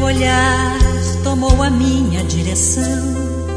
olhar tomou a minha direção.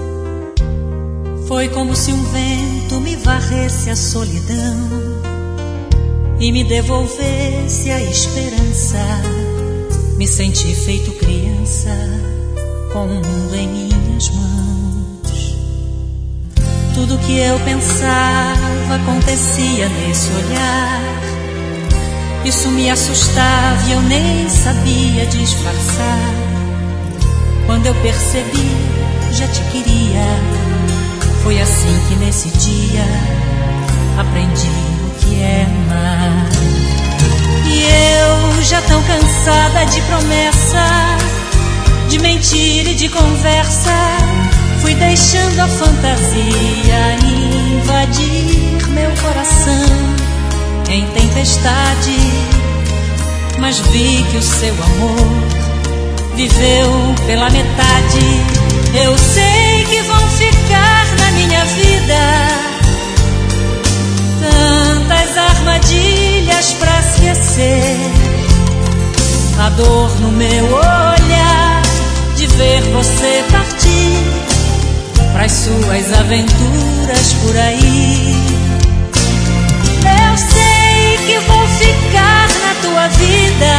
Foi como se um vento me varresse a solidão e me devolvesse a esperança. Me senti feito criança, com o mundo em minhas mãos. Tudo que eu pensava acontecia nesse olhar. Isso me assustava e eu nem sabia disfarçar. Quando eu percebi, já te queria. Foi assim que nesse dia aprendi o que é amar. E eu, já tão cansada de promessa, de mentira e de conversa, fui deixando a fantasia invadir meu coração em tempestade. Mas vi que o seu amor viveu pela metade. Eu sei que vão ficar na minha vida tantas armadilhas pra esquecer. A dor no meu olhar de ver você partir pras suas aventuras por aí. Eu sei que vou ficar na tua vida,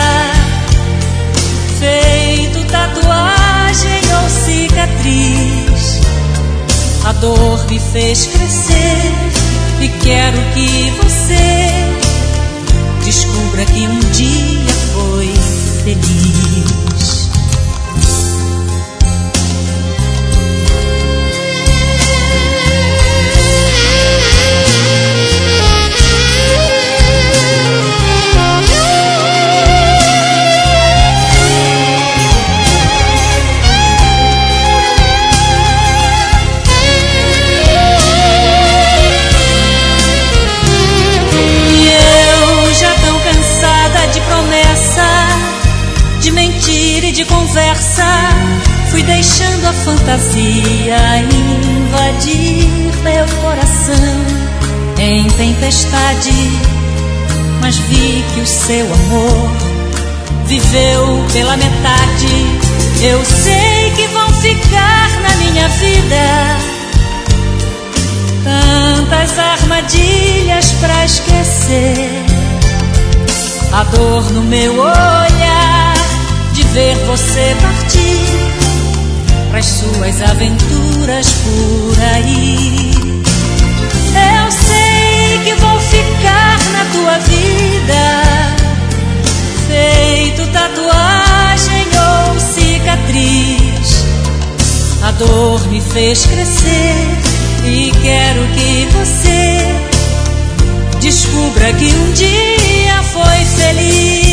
feito tatuagem ou cicatriz. A dor me fez crescer e quero que você descubra que um dia foi feliz. De conversa, fui deixando a fantasia invadir meu coração em tempestade. Mas vi que o seu amor viveu pela metade. Eu sei que vão ficar na minha vida tantas armadilhas pra esquecer. A dor no meu olhar de ver você partir pras suas aventuras por aí. Eu sei que vou ficar na tua vida, feito tatuagem ou cicatriz. A dor me fez crescer e quero que você descubra que um dia foi feliz.